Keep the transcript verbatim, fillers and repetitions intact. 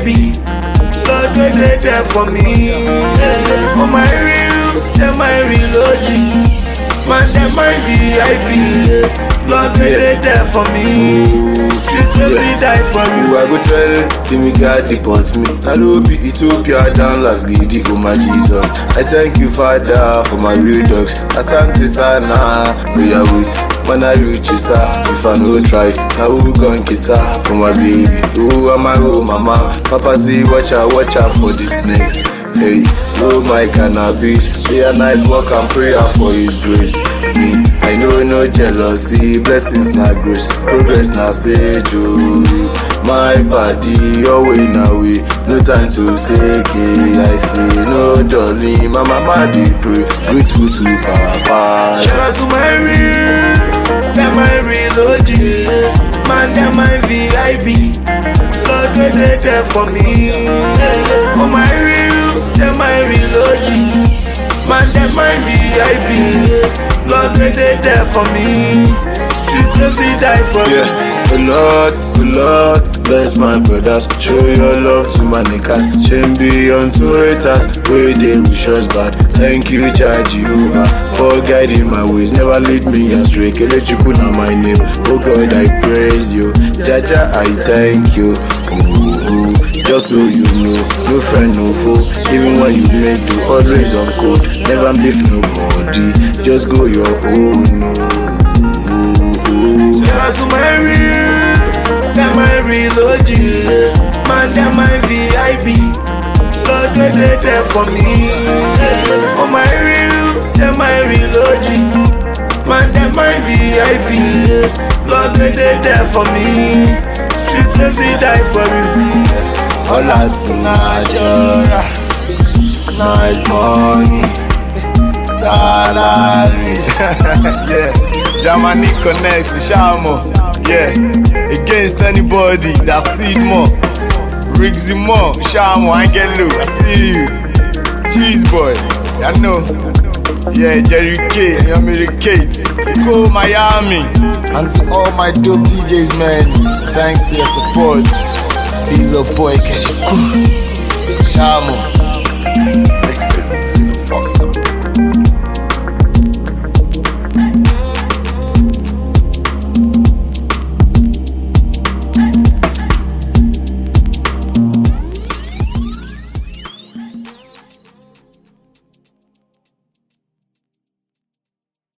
P. Lord, they dey there for me. Oh my real, them my real O G. Man, them my V I P. Lord, they dey there for me. Street will be die for me. I go tell them me God deport me. Hello be Ethiopia down last lady, oh my Jesus. I thank you Father for my real dogs. Asante sana, we are with. When I reach you, sir, if I no try, now who gon' get her for my baby? Oh, am I oh mama? Papa say watch out, watch out for this next. Hey, no my cannabis. Day and night walk and prayer for his grace. Me, I know no jealousy. Blessings not grace. Progress not stage. Oh, my body, your way now way. No time to say okay. I say no darling. Mama, my be pray. Grateful to Papa. Shout out to my real. Them my real O G. Man, them my V I P. Lord, they dey there for me. Oh my real, them my real O G. Man, them my V I P. Lord, they dey there for me. Streets will be die for me. Yeah, oh Lord, oh Lord, bless my brothers. Show your love to my niggas. Shame be unto haters. Way they wish us bad. Thank you, Jah Jehovah, for guiding my ways. Never lead me astray. Kelechukwu na my name. Oh God, I praise you. Jaja, I thank you. Ooh, ooh. Just so you know, no friend, no foe. Even when you make do, always on code. Never beef nobody. Just go your own. No. Shout out to my real, them my real O G. Man, them my V I P. Lord, they dey there for me. Oh my real, them my real O G. Man, them my V I P. Lord, they dey there for me. Streets will be die for me. Hola to Nigeria, nice money, salary. Yeah, Germany connect, Shamo. Yeah, against anybody that see more. Rigsy more, Shamo, I get low, I see you. Cheese boy, I know. Yeah, Jerry K, and Yamiri Kate, Echo Miami. And to all my dope D Js, man, thanks to your support. Diesel boy, Keshiku, Shamo. Mix it, see the Foster.